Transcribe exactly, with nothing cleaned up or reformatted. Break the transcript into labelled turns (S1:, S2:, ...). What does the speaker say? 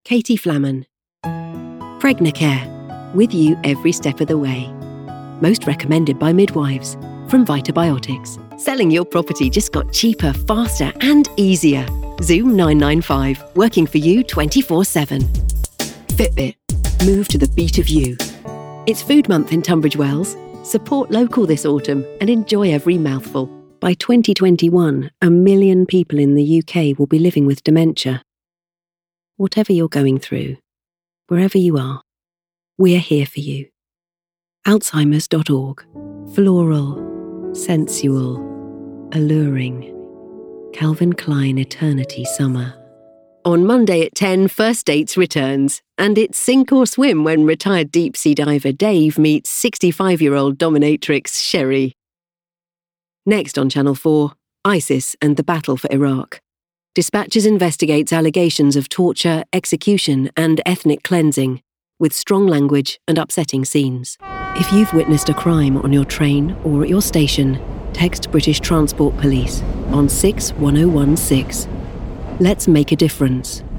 S1: Katie Flammen. Pregnacare, with you every step of the way. Most recommended by midwives, from Vitabiotics. Selling your property just got cheaper, faster and easier. Zoom nine nine five, working for you twenty-four seven. Fitbit, move to the beat of you. It's Food Month in Tunbridge Wells. Support local this autumn and enjoy every mouthful. By twenty twenty-one, a million people in the U K will be living with dementia. Whatever you're going through, wherever you are, we're here for you. Alzheimers dot org. Floral, sensual, alluring. Calvin Klein Eternity Summer. On Monday at ten, First Dates returns, and it's sink or swim when retired deep-sea diver Dave meets sixty-five-year-old dominatrix Sherry. Next on Channel four, ISIS and the battle for Iraq. Dispatches investigates allegations of torture, execution and ethnic cleansing, with strong language and upsetting scenes. If you've witnessed a crime on your train or at your station, text British Transport Police on six one oh one six. Let's make a difference.